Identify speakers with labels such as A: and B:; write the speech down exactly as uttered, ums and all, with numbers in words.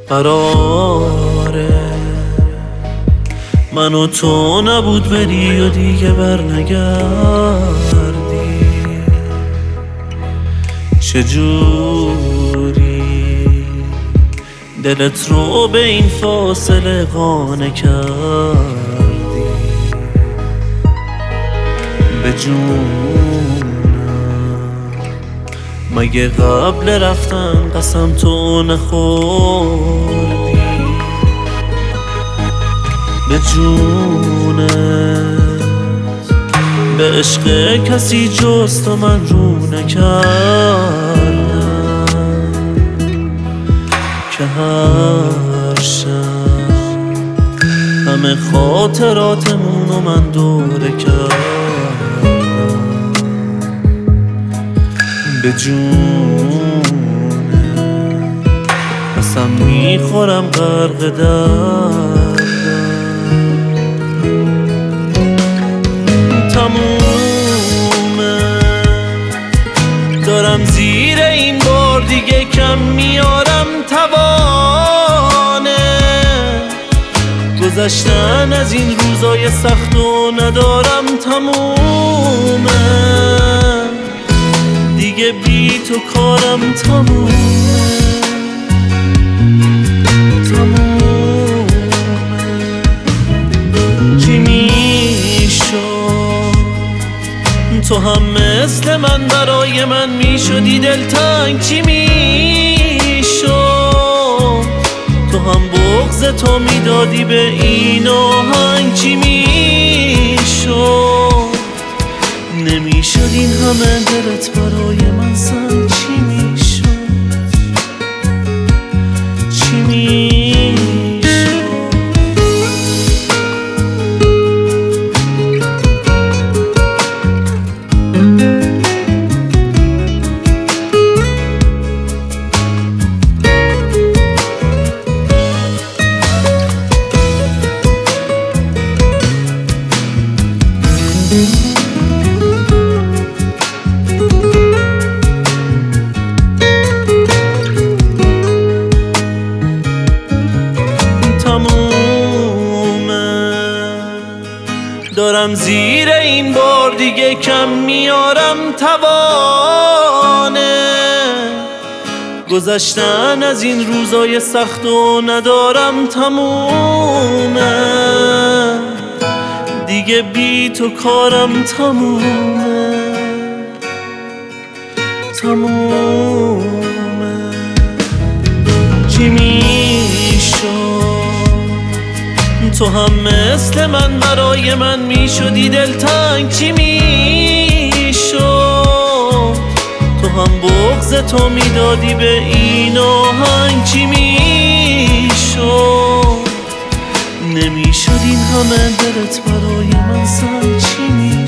A: قراره من و تو نبود بری و دیگه برنگردی. چجوری دلت رو به این فاصله قانع کردی؟ به جونم مگه قبل رفتن قسم تو نخوردی؟ به جونت به عشق کسی جز تو من رو نکردم که هر شب همه خاطراتمونو من دوره کردم. به جونت قسم میخورم غرق دردم. تمومه دارم زیر این بار دیگه کم میارم توانه گذشتن از این روزای سخت و ندارم. تمومه دیگه بی تو کارم تمومه. تمومه چی میشد تو هم مثل من برای من میشدی دلتنگ؟ چی میشد تو هم بغض تو میدادی به این آهنگ؟ چی میشد نمیشد این همه دلت برای من سنگ؟ چی میشد چی میشد دارم زیر این بار دیگه کم میارم توانه گذشتن از این روزای سخت و ندارم. تمومه دیگه بی تو کارم تمومه. تمومه چی میشد تو هم مثل من برای من میشدی دلتنگ؟ چی میشد تو هم بغض تو میدادی به این آهنگ؟ چی میشد نمیشد این همه دلت برای من سنگ؟ چی میشد